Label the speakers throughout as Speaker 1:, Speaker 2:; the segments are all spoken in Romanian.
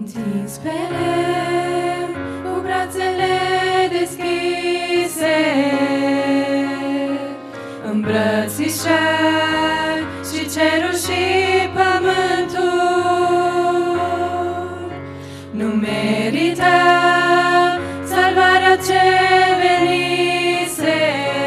Speaker 1: Întins pe lemn, cu brațele deschise, îmbrățișat și cerul și pământul. Nu merita salvarea ce venise,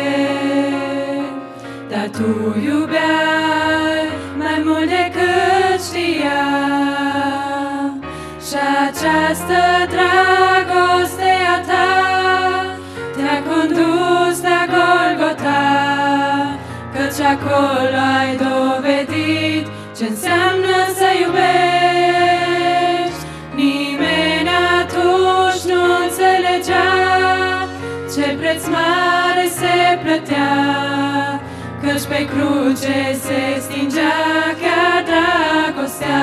Speaker 1: dar Tu iubeai mai mult decât știam. Și această dragoste a Ta Te-a condus la Golgota, căci acolo ai dovedit ce înseamnă să iubești. Nimeni atunci nu înțelegea ce preț mare se plătea, căci pe cruce se stingea chiar dragostea.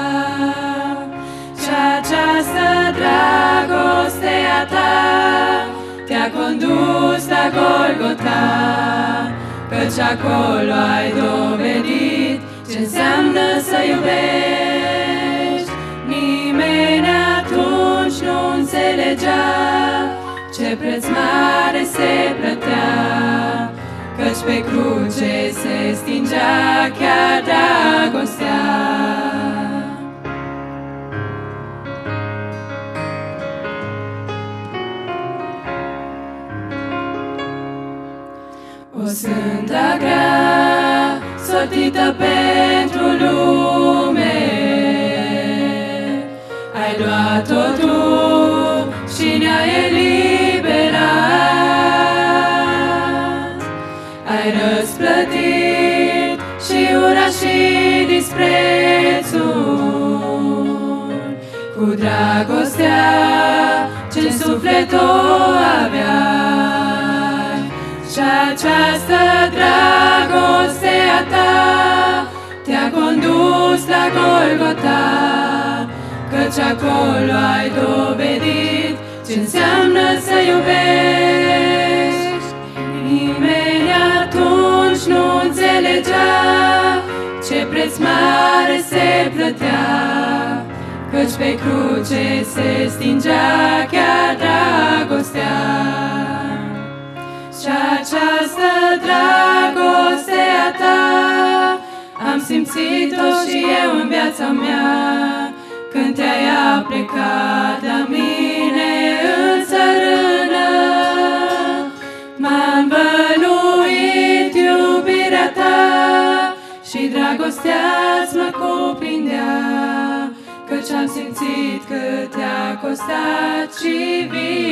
Speaker 1: Și această dragoste a Ta Te-a condus la Golgota, căci acolo ai dovedit ce înseamnă să iubești. Nimeni atunci nu înțelegea ce preț mare se plătea, căci pe cruce se stingea chiar dragostea. O sânda grea, sortită pentru lume, ai luat-o Tu și ne-ai eliberat. Ai răsplătit și ura și disprețul cu dragostea ce-n suflet o aveai. Și această dragoste a Ta Te-a condus la Golgota, căci acolo ai dovedit ce înseamnă să iubești. Nimeni atunci nu înțelegea ce preț mare se plătea, căci pe cruce se stingea chiar dragostea. Și această dragoste a Ta am simțit-o și eu în viața mea, când Te-ai aplecat la mine în țărână. M-a învăluit iubirea Ta și dragostea-ți mă cuprindea, căci am simțit cât Te-a costat și vii